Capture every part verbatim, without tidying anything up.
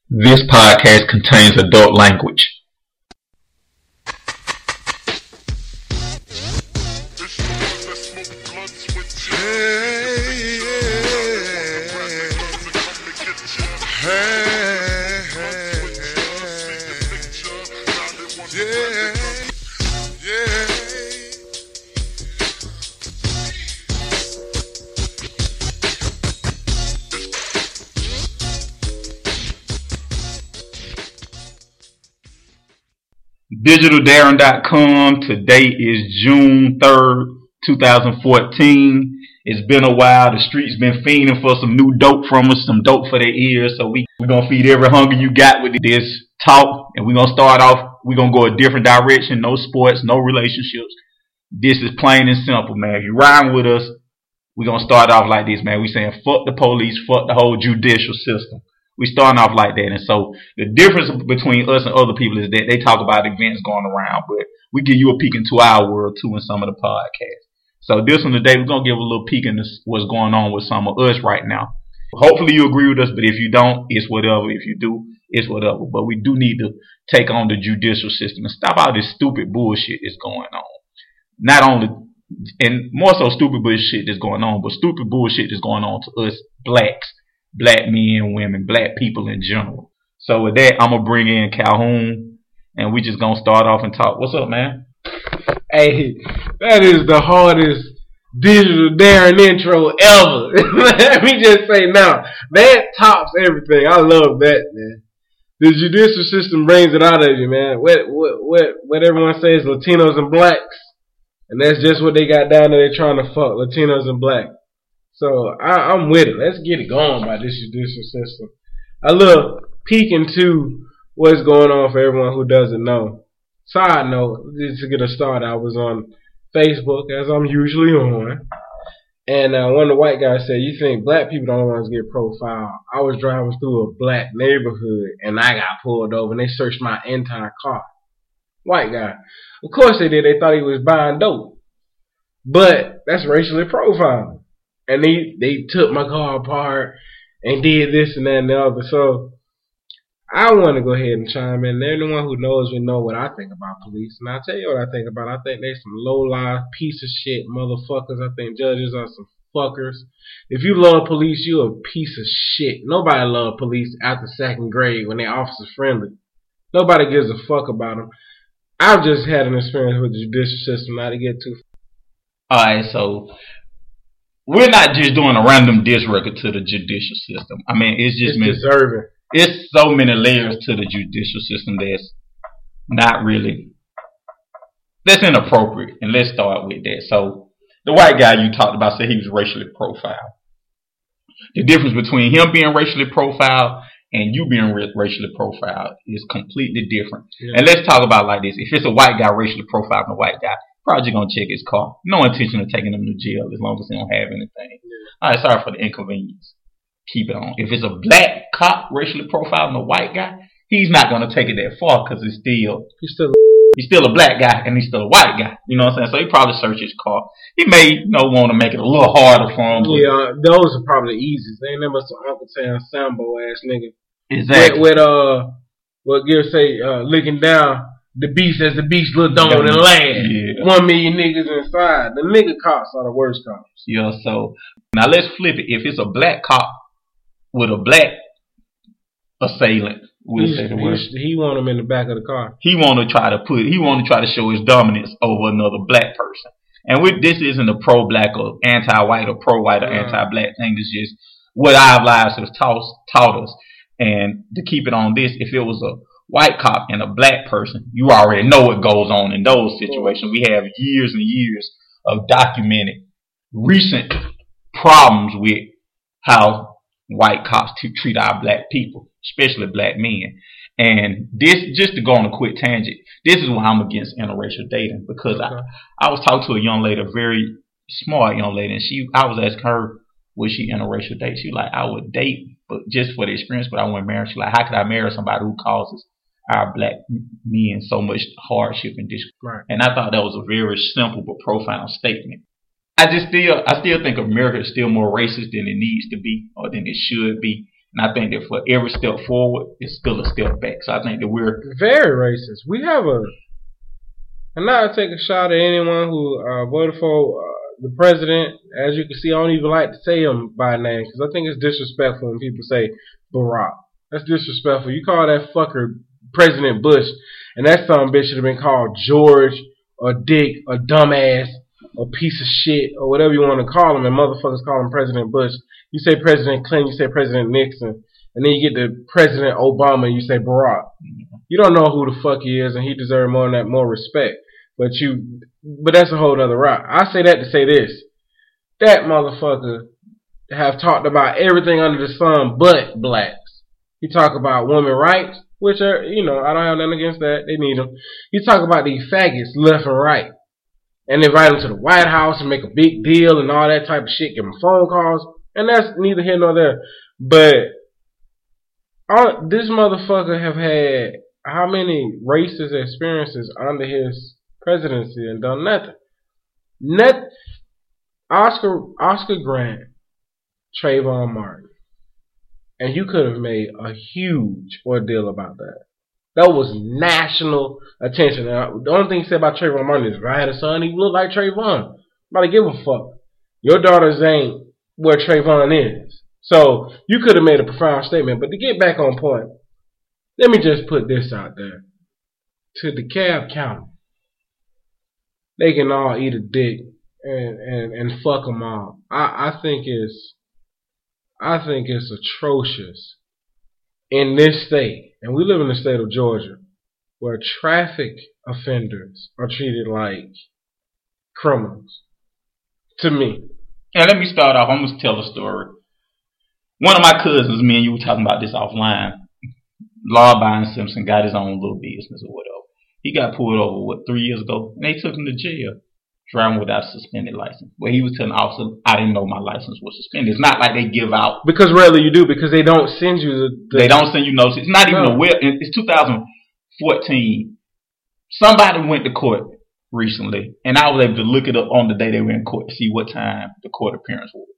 This podcast contains adult language. digital darren dot com. Today is June third, two thousand fourteen. It's been a while. The streets been fiending for some new dope from us, some dope for their ears. So we, we're going to feed every hunger you got with this talk. And we're going to start off, we're going to go a different direction. No sports, no relationships. This is plain and simple, man. If you rhyme with us, we're going to start off like this, man. We saying fuck the police, fuck the whole judicial system. We starting off like that. And so the difference between us and other people is that they talk about events going around, but we give you a peek into our world too in some of the podcasts. So this one today, we're going to give a little peek into what's going on with some of us right now. Hopefully you agree with us, but if you don't, it's whatever. If you do, it's whatever. But we do need to take on the judicial system and stop all this stupid bullshit that's going on. Not only, and more so stupid bullshit that's going on, but stupid bullshit that's going on to us blacks. Black men, women, black people in general. So with that, I'm going to bring in Calhoun, and we just going to start off and talk. What's up, man? Hey, that is the hardest digital Darren intro ever. Let me just say now, that tops everything. I love that, man. The judicial system brings it out of you, man. What what what what everyone says, Latinos and blacks, and that's just what they got down there. They're trying to fuck Latinos and blacks. So I, I'm with it. Let's get it going by this judicial system. I love peeking into what's going on for everyone who doesn't know. Side note, just to get a start, I was on Facebook, as I'm usually on, and uh, one of the white guys said, "You think black people don't want to get profiled?" I was driving through a black neighborhood, and I got pulled over, and they searched my entire car. White guy. Of course they did. They thought he was buying dope. But that's racially profiling. And they, they took my car apart and did this and that and the other. So I want to go ahead and chime in. Anyone who knows me know what I think about police. And I'll tell you what I think about it. I think they some low-life, piece of shit motherfuckers. I think judges are some fuckers. If you love police, you a piece of shit. Nobody love police after second grade when they officer friendly. Nobody gives a fuck about them. I've just had an experience with the judicial system, not to get too. Alright, so we're not just doing a random diss record to the judicial system. I mean, it's just it's deserving. It's so many layers to the judicial system that's not really, that's inappropriate. And let's start with that. So the white guy you talked about said he was racially profiled. The difference between him being racially profiled and you being racially profiled is completely different. Yeah. And let's talk about it like this. If it's a white guy racially profiled and a white guy, probably gonna check his car. No intention of taking him to jail as long as he don't have anything. Yeah. Alright, sorry for the inconvenience. Keep it on. If it's a black cop racially profiling a white guy, he's not gonna take it that far because it's still he's still he's still a black guy and he's still a white guy. You know what I'm saying? So he probably search his car. He may, you know, want to make it a little harder for him. Yeah, those are probably the easiest. They ain't never some Uncle Sam Sambo ass nigga. Exactly. With, with uh, what Gil say, uh, licking down. The beast as the beast looked on and laughed. Yeah. One million niggas inside. The nigga cops are the worst cops. Yeah, so now let's flip it. If it's a black cop with a black assailant, we'll say the word. He want him in the back of the car. He want to try to put. He want to try to show his dominance over another black person. And with this isn't a pro-black or anti-white or pro-white or uh, anti-black thing. It's just what our lives have taught taught us. And to keep it on this, if it was a white cop and a black person, you already know what goes on in those situations. We have years and years of documented recent problems with how white cops t- treat our black people, especially black men. And this, just to go on a quick tangent, this is why I'm against interracial dating, because I, I was talking to a young lady, a very smart young lady, and she, I was asking her, would she interracial date? She was like, I would date, but just for the experience, but I wouldn't marry. She's like, how could I marry somebody who causes our black men so much hardship and disgrace? Right. And I thought that was a very simple but profound statement. I just still, I still think America is still more racist than it needs to be or than it should be. And I think that for every step forward, it's still a step back. So I think that we're very racist. We have a, and not to take a shot at anyone who uh, voted for uh, the president. As you can see, I don't even like to say him by name because I think it's disrespectful when people say Barack. That's disrespectful. You call that fucker President Bush, and that son bitch should have been called George or Dick or dumbass or piece of shit or whatever you want to call him, and motherfuckers call him President Bush. You say President Clinton, you say President Nixon, and then you get to President Obama and you say Barack. You don't know who the fuck he is, and he deserves more than that, more respect. But you, but that's a whole other route. I say that to say this: that motherfucker have talked about everything under the sun but blacks. He talk about women rights, which are, you know, I don't have nothing against that. They need them. He talk about these faggots left and right, and invite them to the White House and make a big deal and all that type of shit. Give them phone calls, and that's neither here nor there. But all, this motherfucker have had how many racist experiences under his presidency and done nothing. Not Oscar Oscar Grant, Trayvon Martin, and you could have made a huge ordeal about that. That was national attention. Now, the only thing he said about Trayvon Martin is, if I had a son, he looked like Trayvon. Nobody give a fuck. Your daughters ain't where Trayvon is. So you could have made a profound statement. But to get back on point, let me just put this out there to DeKalb County. They can all eat a dick and, and, and fuck them all. I, I think it's I think it's atrocious in this state, and we live in the state of Georgia, where traffic offenders are treated like criminals. To me. And let me start off. I'm gonna tell a story. One of my cousins, me and you were talking about this offline. Law-abiding Simpson got his own little business or whatever. He got pulled over, what, three years ago? And they took him to jail, driving without a suspended license. Well, he was telling the officer, I didn't know my license was suspended. It's not like they give out. Because rarely you do, because they don't send you the... the they don't send you notice. It's not even no. a web. It's two thousand fourteen. Somebody went to court recently, and I was able to look it up on the day they were in court to see what time the court appearance was.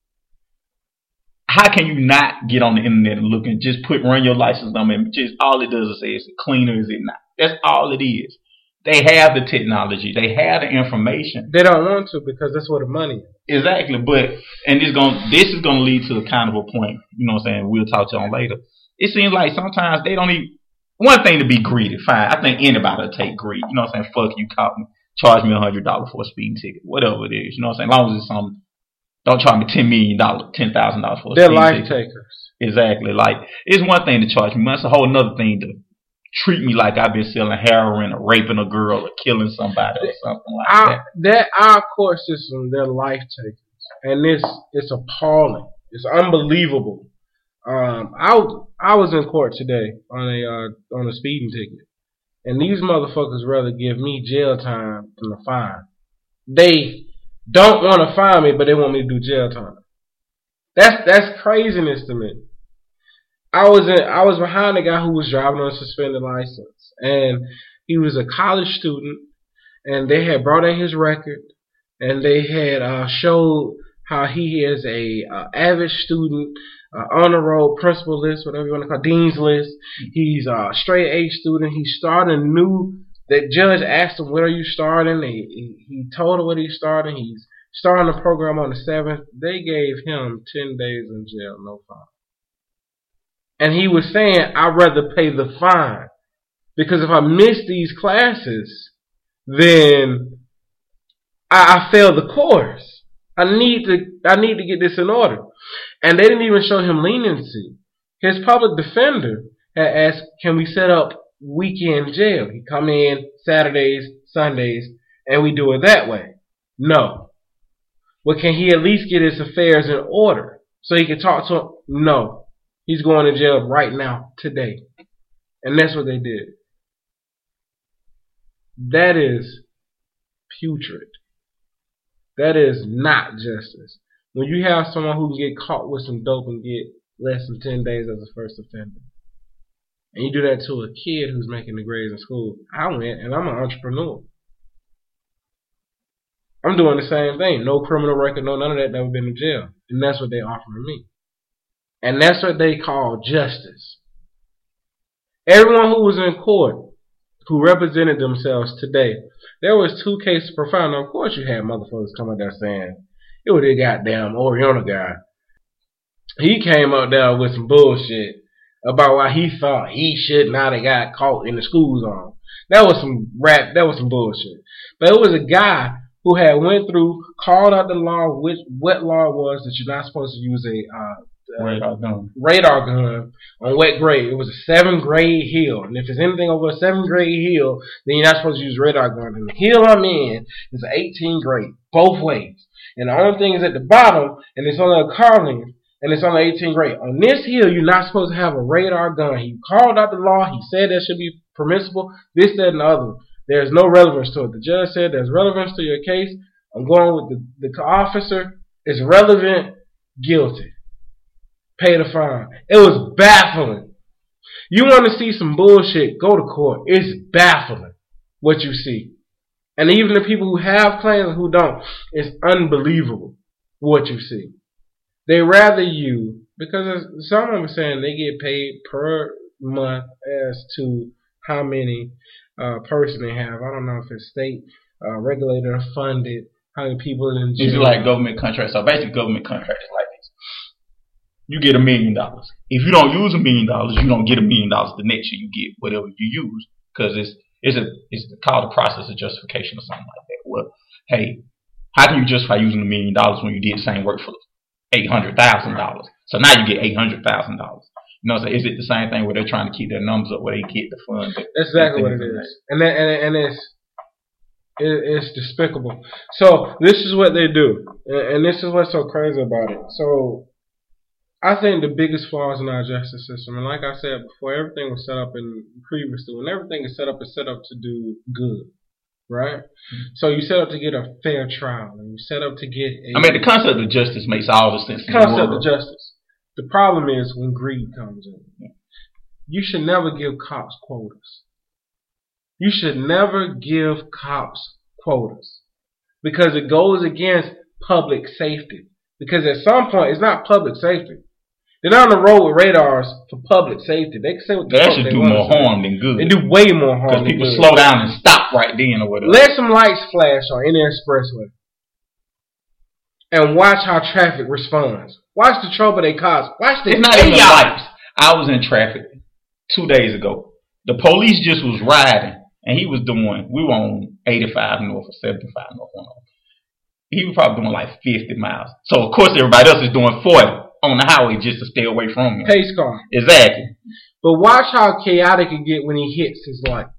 How can you not get on the internet and look and just put run your license number and just all it does is say, is it clean or is it not? That's all it is. They have the technology. They have the information. They don't want to because that's where the money is. Exactly. But and this going this is gonna lead to a kind of a point, you know what I'm saying, we'll talk to you on later. It seems like sometimes they don't even one thing to be greedy, fine. I think anybody will take greed. You know what I'm saying? Fuck you, caught me. Charge me a hundred dollars for a speeding ticket. Whatever it is. You know what I'm saying? As long as it's something. Don't charge me ten million dollars, ten thousand dollars for a They're speeding life ticket. takers. Exactly. Like, it's one thing to charge me. It's a whole another thing to treat me like I've been selling heroin or raping a girl or killing somebody or something like our, that. That our court system, they're life takers. And this it's appalling. It's unbelievable. Um, I, I was in court today on a uh, on a speeding ticket. And these motherfuckers rather give me jail time than a fine. They don't want to fine me, but they want me to do jail time. That's that's craziness to me. I was in, I was behind a guy who was driving on a suspended license, and he was a college student, and they had brought in his record, and they had uh, showed how he is a uh, average student, uh, honor roll, principal list, whatever you want to call it, dean's list. He's a straight A student. He's starting new. The judge asked him, where are you starting? He, he, he told him what he's starting. He's starting the program on the seventh. They gave him ten days in jail, no fine. And he was saying, I'd rather pay the fine. Because if I miss these classes, then I, I fail the course. I need to I need to get this in order. And they didn't even show him leniency. His public defender had asked, can we set up weekend jail? He come in Saturdays, Sundays, and we do it that way. No. Well, can he at least get his affairs in order so he can talk to him? No. He's going to jail right now, today. And that's what they did. That is putrid. That is not justice. When you have someone who can get caught with some dope and get less than ten days as a first offender, and you do that to a kid who's making the grades in school, I went and I'm an entrepreneur. I'm doing the same thing. No criminal record, no none of that, never been in jail. And that's what they're offering me. And that's what they call justice. Everyone who was in court, who represented themselves today, there was two cases profound. Now, of course, you had motherfuckers coming there saying, it was the goddamn Oriental guy. He came up there with some bullshit about why he thought he should not have got caught in the school zone. That was some rap, that was some bullshit. But it was a guy who had went through, called out the law, which what law it was that you're not supposed to use a uh, uh, radar gun. radar gun on wet grade. It was a seventh grade hill, and if it's anything over a seventh grade hill, then you're not supposed to use radar gun. And the hill I'm in is an eighteenth grade, both ways. And the only thing is at the bottom, and it's on a car length, and it's on the eighteenth grade. On this hill, you're not supposed to have a radar gun. He called out the law. He said that should be permissible. This, that, and the other. There's no relevance to it. The judge said there's relevance to your case. I'm going with the, the officer. It's relevant, guilty. Pay the fine. It was baffling. You want to see some bullshit, go to court. It's baffling what you see. And even the people who have claims and who don't, it's unbelievable what you see. They rather you, because some of them are saying they get paid per month as to how many uh, person they have. I don't know if it's state uh, regulator funded, how many people in jail. It's like government contracts. So basically government contracts is like this. You get a million dollars. If you don't use a million dollars, you don't get a million dollars the next year. You get whatever you use. Because it's, it's, a, it's called a process of justification or something like that. Well, hey, how can you justify using a million dollars when you did the same work for eight hundred thousand dollars? So now you get eight hundred thousand dollars. You know, so is it the same thing where they're trying to keep their numbers up where they get the funds? That's exactly what it is. And that, and, and it's it, it's despicable. So this is what they do. And, and this is what's so crazy about it. So I think the biggest flaws in our justice system, and like I said before, everything was set up in previously. When everything is set up, it's set up to do good. Right? Mm-hmm. So you set up to get a fair trial. And you set up to get a... I mean, the concept of justice makes all the sense in the concept world. of justice. The problem is when greed comes in. You should never give cops quotas. You should never give cops quotas. Because it goes against public safety. Because at some point, it's not public safety. They're not on the road with radars for public safety. They can say what the They fuck actually they do want more to say. harm than good. They do way more harm than good. Because people slow down and stop right then or whatever. Let some lights flash on any expressway. And watch how traffic responds. Watch the trouble they cause. Watch the It's not even lights. I was in traffic two days ago. The police just was riding, and he was doing, we were on eighty-five north or seventy-five north. He was probably doing like fifty miles. So, of course, everybody else is doing forty on the highway just to stay away from him. Pace car. Exactly. But watch how chaotic it get when he hits his lights.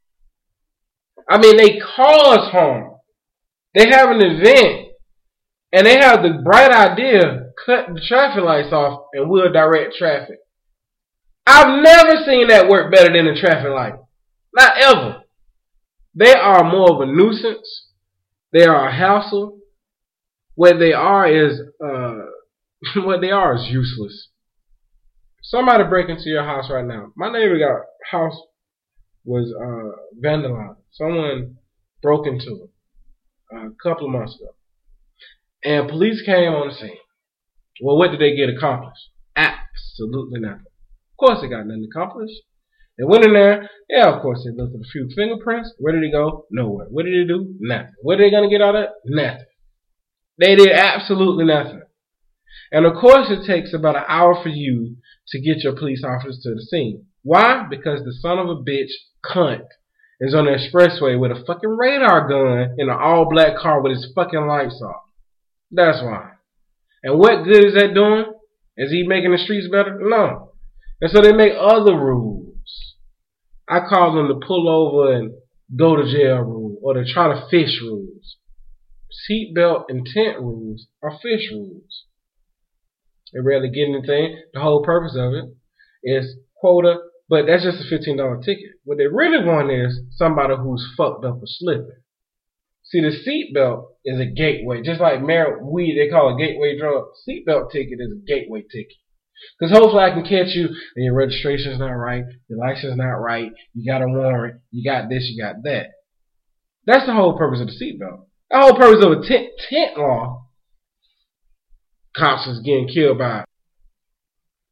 I mean, they cause harm. They have an event. And they have the bright idea, cut the traffic lights off and we'll direct traffic. I've never seen that work better than a traffic light. Not ever. They are more of a nuisance. They are a hassle. What they are is, uh, what they are is useless. Somebody break into your house right now. My neighbor got house was uh, vandalized. Someone broke into it uh, a couple of months ago. And police came on the scene. Well, what did they get accomplished? Absolutely nothing. Of course they got nothing accomplished. They went in there. Yeah, of course they looked at a few fingerprints. Where did he go? Nowhere. What did he do? Nothing. What are they going to get out of it? Nothing. They did absolutely nothing. And of course it takes about an hour for you to get your police officers to the scene. Why? Because the son of a bitch cunt is on the expressway with a fucking radar gun in an all black car with his fucking lights off. That's why. And what good is that doing? Is he making the streets better? No. And so they make other rules. I call them the pull over and go to jail rule or the try to fish rules. Seatbelt and tent rules are fish rules. They rarely get anything. The whole purpose of it is quota, but that's just a fifteen dollar ticket. What they really want is somebody who's fucked up or slipping. See, the seatbelt is a gateway. Just like mar- weed, they call it a gateway drug. Seatbelt ticket is a gateway ticket. Because hopefully I can catch you and your registration's not right, your license not right, you got a warrant, you got this, you got that. That's the whole purpose of the seatbelt. The whole purpose of a tent, tent law, cops is getting killed by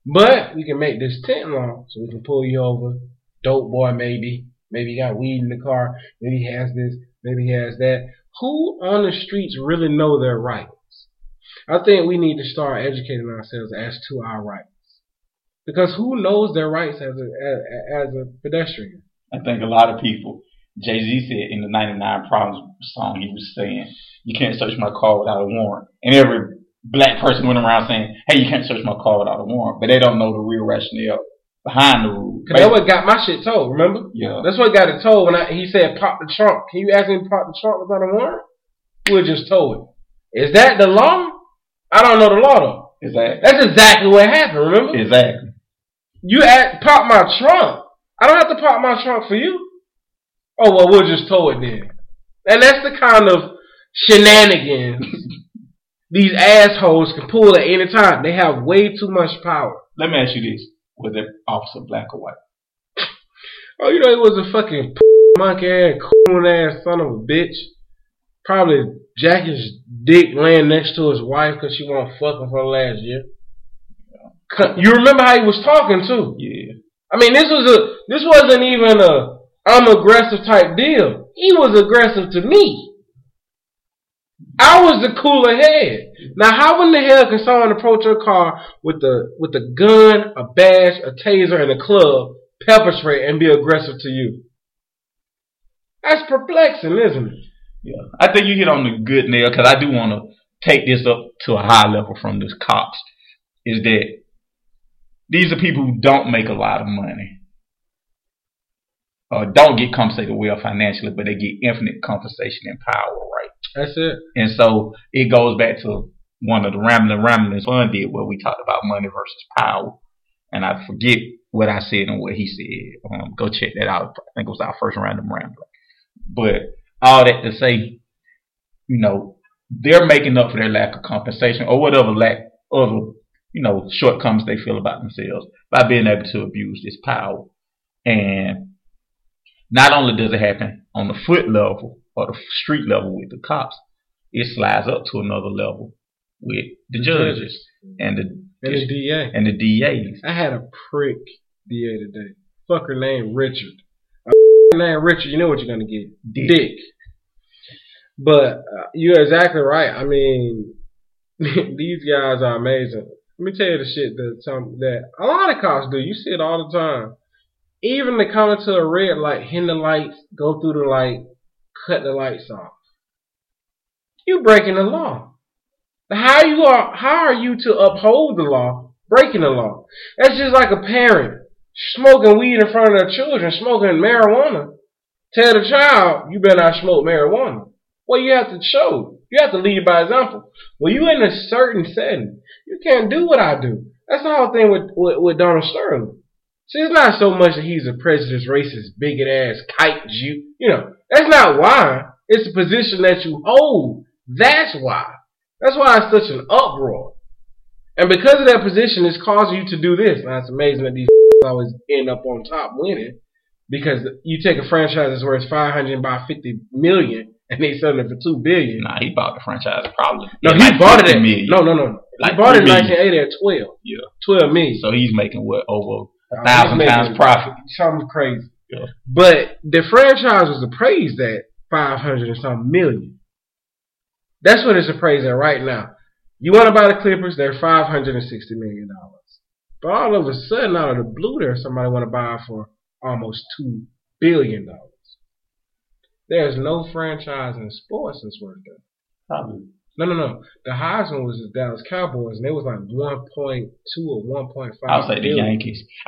But we can make this tent law so we can pull you over. Dope boy, maybe. Maybe he got weed in the car. Maybe he has this. Maybe he has that. Who on the streets really know their rights? I think we need to start educating ourselves as to our rights. Because who knows their rights as a as, as a pedestrian? I think a lot of people. Jay-Z said in the ninety-nine Problems song, he was saying, you can't search my car without a warrant. And every black person went around saying, hey, you can't search my car without a warrant. But they don't know the real rationale behind the rule. Cause that's what got my shit told, remember? Yeah. That's what got it told when I, he said pop the trunk. Can you ask me to pop the trunk without a warrant? We'll just told it. Is that the law? I don't know the law though. Exactly. That's exactly what happened, remember? Exactly. You act, pop my trunk. I don't have to pop my trunk for you. Oh, well, we'll just tow it then. And that's the kind of shenanigans these assholes can pull at any time. They have way too much power. Let me ask you this. Was that officer black or white? Oh, you know, he was a fucking monkey ass, coon ass son of a bitch. Probably jacking his dick laying next to his wife because she won't fuck him for the last year. You remember how he was talking too? Yeah. I mean, this was a, this wasn't even a, I'm aggressive type deal. He was aggressive to me. I was the cooler head. Now, how in the hell can someone approach your car with a with a gun, a badge, a taser, and a club, pepper spray, and be aggressive to you? That's perplexing, isn't it? Yeah, I think you hit on the good nail because I do want to take this up to a high level from the cops. Is that these are people who don't make a lot of money. Or don't get compensated well financially, but they get infinite compensation and power, right? That's it. And so it goes back to one of the Rambling Ramblings Fun did where we talked about money versus power. And I forget what I said and what he said. Um, go check that out. I think it was our first Random Rambling. But all that to say, you know, they're making up for their lack of compensation or whatever lack of, you know, shortcomings they feel about themselves by being able to abuse this power. And not only does it happen on the foot level or the street level with the cops, it slides up to another level with the judges and the and the D A and the D As. I had a prick D A today. Fucker named Richard. A named Richard, you know what you're gonna get? Dick. Dick. But uh, you're exactly right. I mean, these guys are amazing. Let me tell you the shit that some that a lot of cops do. You see it all the time. Even to come into a red light, hit the lights, go through the light, cut the lights off. You breaking the law. How you are? How are you to uphold the law, breaking the law? That's just like a parent smoking weed in front of their children, smoking marijuana. Tell the child, you better not smoke marijuana. Well, you have to show. You have to lead by example. When you in a certain setting, you can't do what I do. That's the whole thing with, with, with Donald Sterling. See, it's not so much that he's a prejudiced, racist, bigot ass kite Jew. You know, that's not why. It's the position that you hold. That's why. That's why it's such an uproar. And because of that position, it's causing you to do this. Now, it's amazing that these always end up on top winning. Because you take a franchise that's worth five hundred by fifty million and they selling it for two billion. Nah, he bought the franchise probably. No, he like bought it at million. No, no, no. Like he bought it in million. nineteen eighty at twelve. Yeah. twelve million. So he's making what, over a Uh, thousand he's times making profit. Something crazy. Yeah. But the franchise was appraised at five hundred and something million. That's what it's appraised at right now. You want to buy the Clippers, they're five hundred sixty million dollars. But all of a sudden, out of the blue, there's somebody want to buy it for almost two billion dollars. There's no franchise in sports that's worth that. Probably. No, no, no. The highest one was the Dallas Cowboys, and it was like one point two or one point five. I'll say the Yankees.